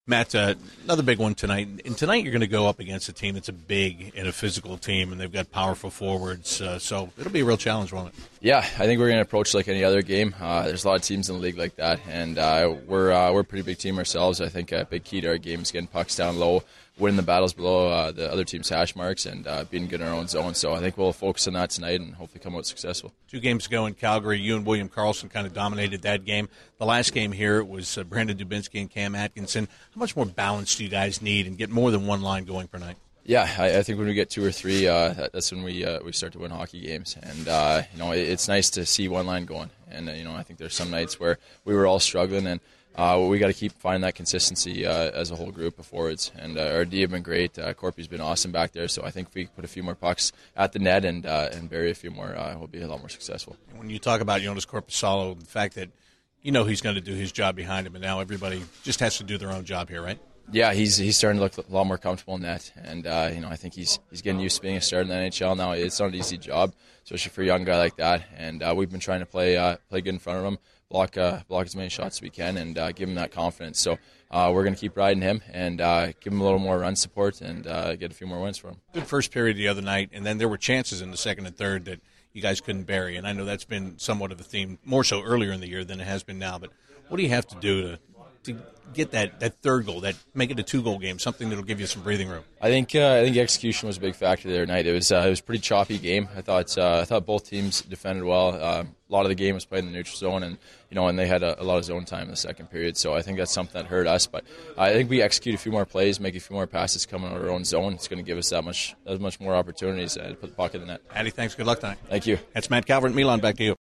Matt, another big one tonight. And tonight you're going to go up against a team that's a big and a physical team, and they've got powerful forwards. So it'll be a real challenge, won't it? Yeah, I think we're going to approach it like any other game. There's a lot of teams in the league like that, and we're a pretty big team ourselves. I think a big key to our game is getting pucks down low, winning the battles below the other team's hash marks, and being good in our own zone. So I think we'll focus on that tonight and hopefully come out successful. 2 games ago in Calgary, you and William Karlsson kind of dominated that game. The last game here it was Brandon Dubinsky and Cam Atkinson. How much more balance do you guys need and get more than one line going per night? Yeah, I think when we get 2 or 3, that's when we start to win hockey games, and it's nice to see one line going. And I think there's some nights where we were all struggling, and we got to keep finding that consistency as a whole group of forwards. And our D have been great. Corpy's been awesome back there, so I think if we put a few more pucks at the net and bury a few more, we'll be a lot more successful. When you talk about Joonas Korpisalo, the fact that he's going to do his job behind him, and now everybody just has to do their own job here, right? Yeah, he's starting to look a lot more comfortable in net, and I think he's getting used to being a starter in the NHL now. It's not an easy job, especially for a young guy like that. And we've been trying to play good in front of him, block as many shots as we can, and give him that confidence. So we're going to keep riding him and give him a little more run support and get a few more wins for him. Good first period the other night, and then there were chances in the second and third that you guys couldn't bury. And I know that's been somewhat of a theme, more so earlier in the year than it has been now. But what do you have to do to get that third goal, that make it a 2-goal game, something that'll give you some breathing room? I think execution was a big factor the other night. It was a pretty choppy game. I thought both teams defended well. A lot of the game was played in the neutral zone, and they had a lot of zone time in the second period. So I think that's something that hurt us. But I think we execute a few more plays, make a few more passes coming out of our own zone. It's going to give us that much more opportunities to put the puck in the net. Addy, thanks. Good luck tonight. Thank you. That's Matt Calvert, Milan. Back to you.